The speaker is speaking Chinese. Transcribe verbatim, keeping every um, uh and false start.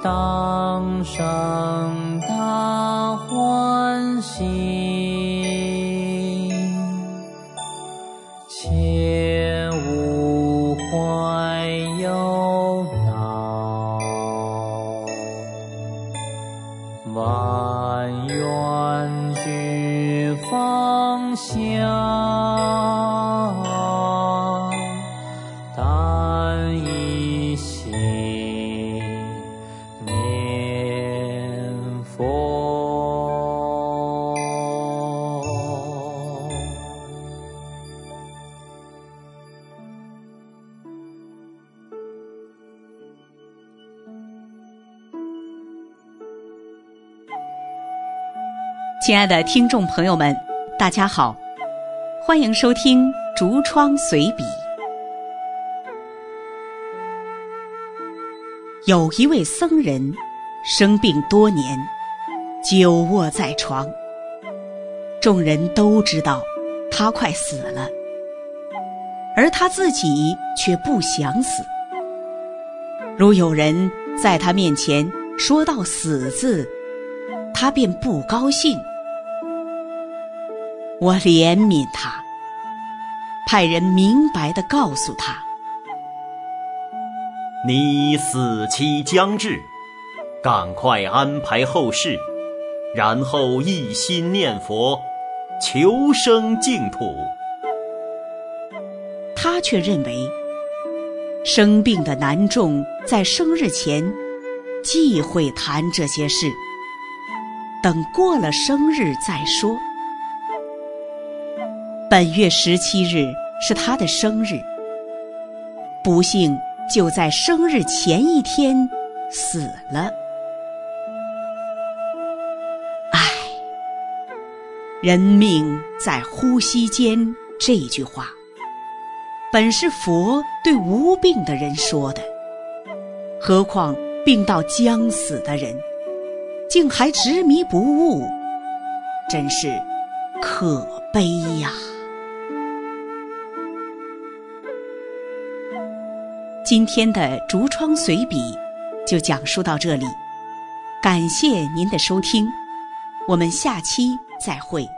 当生大欢喜，切勿怀忧恼，万愿俱放下，但一心念佛。 亲爱的听众朋友们，大家好，欢迎收听竹窗随笔。有一位僧人生病多年，久卧在床，众人都知道他快死了，而他自己却不想死。如有人在他面前说到死字，他便不高兴。我怜悯他，派人明白地告诉他， 你死期将至，赶快安排后事，然后一心念佛，求生净土。 他却认为生病的男众在生日前忌讳谈这些事，等过了生日再说。本月十七日是他的生日，不幸就在生日前一天死了。唉，人命在呼吸间这句话，本是佛对无病的人说的，何况病到将死的人，竟还执迷不悟，真是可悲呀！今天的竹窗随笔就讲述到这里，感谢您的收听，我们下期再会。